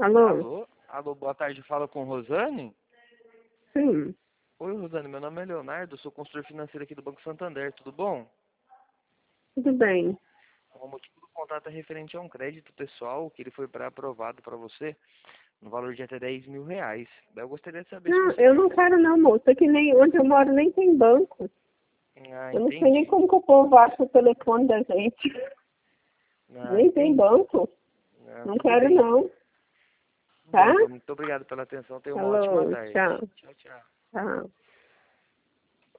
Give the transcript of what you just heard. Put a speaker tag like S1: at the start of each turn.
S1: Alô?
S2: Alô? Alô, boa tarde, fala com Rosane?
S1: Sim,
S2: Oi, Rosane, meu nome é Leonardo, sou consultor financeiro aqui do Banco Santander, tudo bom?
S1: tudo bem.
S2: O motivo do contato é referente a um crédito pessoal que ele foi pré-aprovado para você no valor de até R$ 10.000. Daí eu gostaria de saber se
S1: Não,
S2: você
S1: eu
S2: tem
S1: não quero não, moça, que nem onde eu moro nem tem banco.
S2: Ah,
S1: Eu não sei nem
S2: entendi.
S1: como que o povo acha o telefone da gente.
S2: Ah,
S1: Nem tem
S2: entendi.
S1: banco.
S2: Ah,
S1: Não
S2: tudo
S1: quero
S2: bem.
S1: não,
S2: Bom,
S1: tá?
S2: então, muito obrigado pela atenção, tenha uma ótima
S1: Alô,
S2: tarde.
S1: tchau,
S2: Tchau, tchau.
S1: tchau.